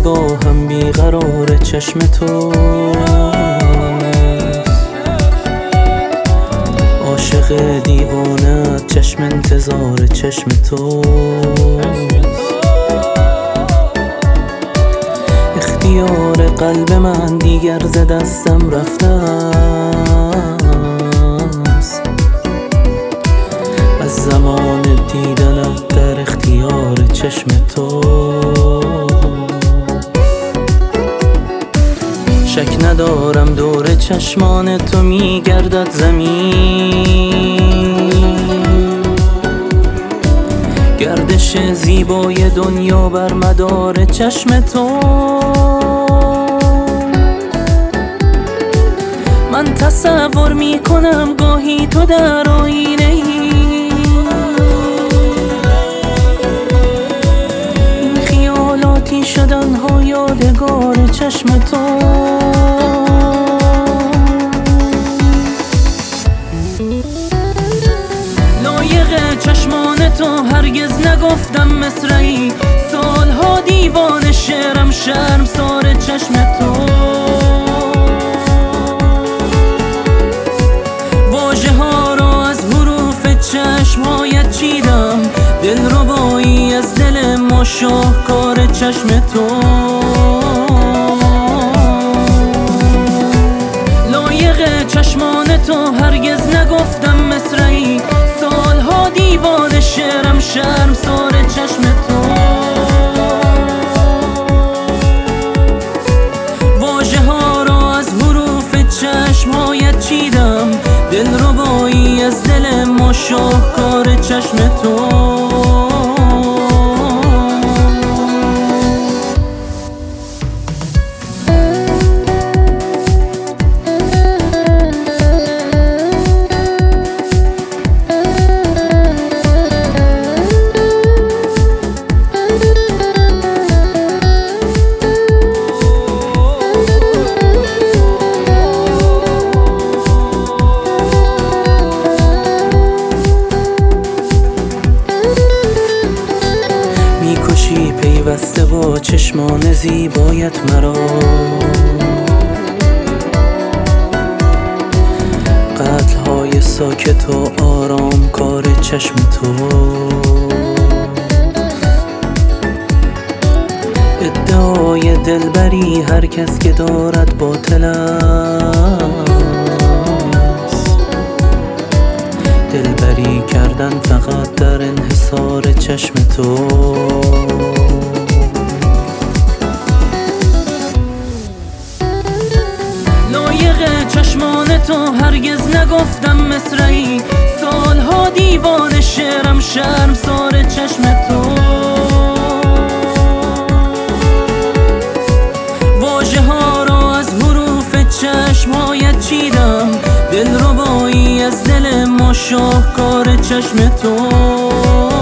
نگاهم بیقرار چشم تو، عاشق دیوانه چشم انتظار چشم تو. اختیار قلب من دیگر ز دستم رفته است، از زمان دیدنت در اختیار چشم تو. شک ندارم دور چشمان تو میگردد زمین، گردش زیبای دنیا بر مدار چشم تو. من تصور میکنم گاهی تو در آینه ای، این خیالاتی شدن ها یادگار چشم تو. لایق چشمان تو هرگز نگفتم مصرعی، سالها دیوان شعرم شرمسار چشم تو. واژه ها را از حروف چشمهایت چیدم، دلربایی از دل ما شاهکار چشم تو. لایق چشمان تو هرگز نگفتم مصرعی، سالها دیوان شعرم شرمسار چشم تو. واژه ها را از حروف چشمهایت چیدم، دلربایی از دل ما شاهکار چشم تو. میکشی پیوسته با چشمان زیبایت مرا، قتل‌های ساکت و آرام کار چشم تو. ادعای دلبری هر کس که دارد باطل است، دلبری کردن فقط در انحصار چشم تو. لایق چشمان تو هرگز نگفتم مصرعی، سالها دیوان شعرم شرمسار چشم تو. واژه ها را از حروف چشمهایت چیدم، دلربایی از دل ما شاهکار چشم تو.